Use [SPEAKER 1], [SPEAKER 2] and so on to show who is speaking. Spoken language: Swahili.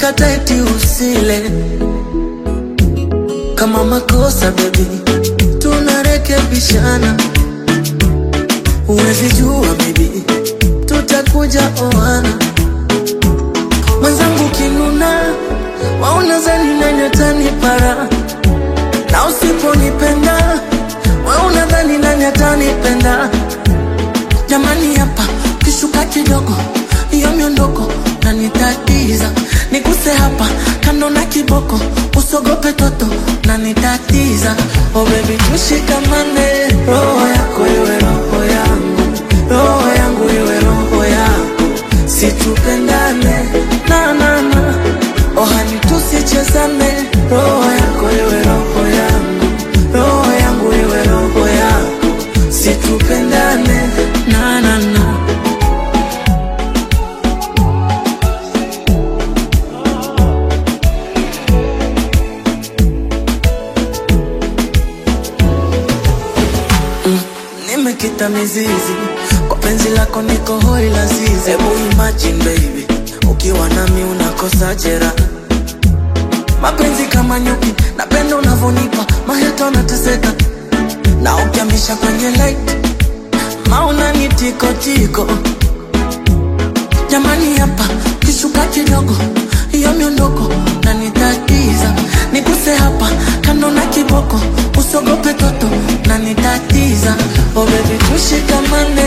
[SPEAKER 1] kukata eti usile. Kama makosa baby, tunarekebishana. Uwezi jua baby, tutakuja oana. Mwenzangu kinuna, waona zani nani atanipara. Na usiponipenda, waona zani nani atanipenda. Jamani hapa, kishuka kidogo, hiyo miondoko na nitatiza. Nikuse hapa, kando na kiboko, usogope toto na nitatiza. Oh baby tushikamane, roho yako iwe roho yangu, roho yangu iwe roho yako. Situpendane, na na na, oh hani tusichezane. Roho yako iwe roho yangu, roho yangu iwe roho yako. Situpendane, na na na. Nimekita mizizi, kwa penzi lako niko hoi lazizi. Ebu imagine baby, ukiwa nami unakosa jera. Mapenzi kama nyuki, napenda unavonipa, maheto nateseka. Na ukiamisha kwenye light, mauna ni tiko tiko. Jamani hapa, kishuka kidogo, hiyo miondoko na nitatiza. Nikuse hapa, kando na kiboko, usogope toto na nitatiza. Oh baby tushikamane,